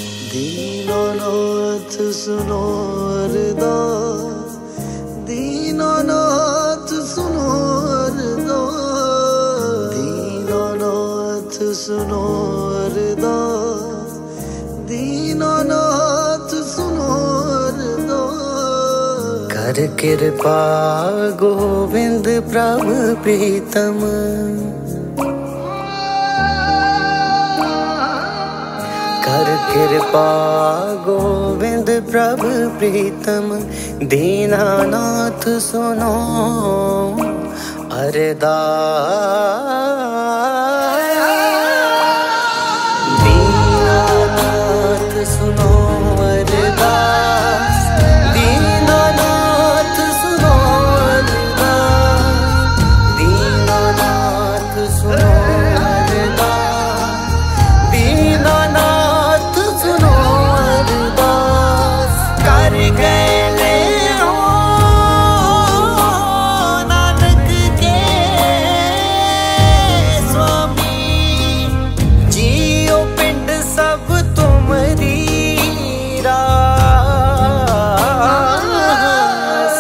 दीनानाथ सुनो अरदास, दीनानाथ सुनो अरदास, दीनानाथ सुनो अरदास, दीनानाथ सुनो अरदास। कर कृपा गोविंद प्रभु प्रीतम, कर कृपा गोविंद प्रभु प्रीतम, दीनानाथ सुनो अरदास, दीनानाथ सुनो अरदास, दीनानाथ सुनो अरदास, दीनानाथ सुनो अरदास, दीनानाथ सुनो अरदास। कर गए हो नानक के स्वामी, जियो पिंड सब तुमरी रास।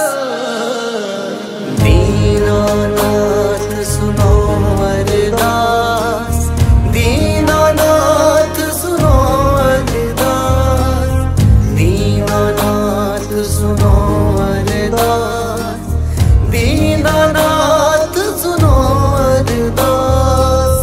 दीनानाथ सुनो अरदास, दीनानाथ सुनो अरदास, दीनानाथ सुनो अरदास, दीनानाथ सुनो अरदास।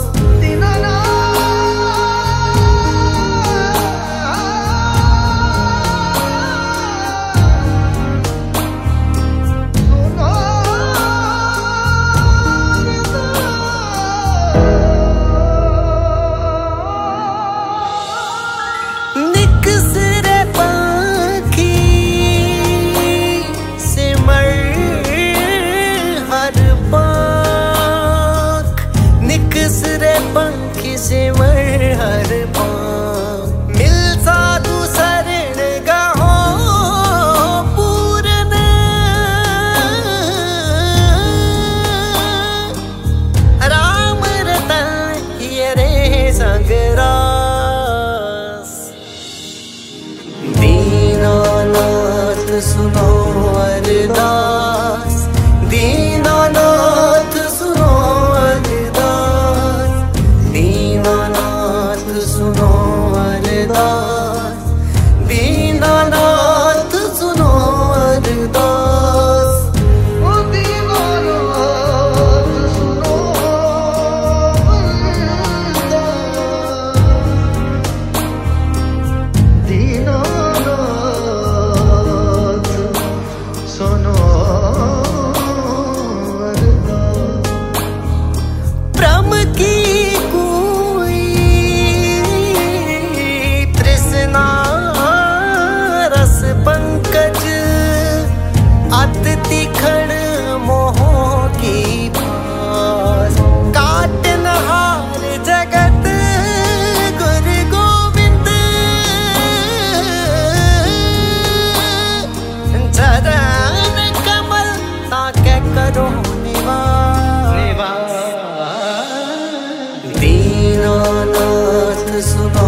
निकसरे पाखी सिमर हर पाख, निकसरे पंखी सिमर हर पाख। मिल साधु शरण गाहो पूरन, राम रतन हियरे संग रास। दीनानाथ सुनो अरदास, दीनानाथ सुनो अरदास, दीनानाथ सुनो अरदास, दीनानाथ सुनो अरदास। ओ दीनानाथ सुनो अरदास, दीनानाथ सुनो अरदास। ब्रह्म की कोई तृष्णा रस पंकज, अत तीखण मोह की पास। काटनहार जगत गुरु गोविंद, चरण कमल ताके करो निवास। दीनानाथ सुनो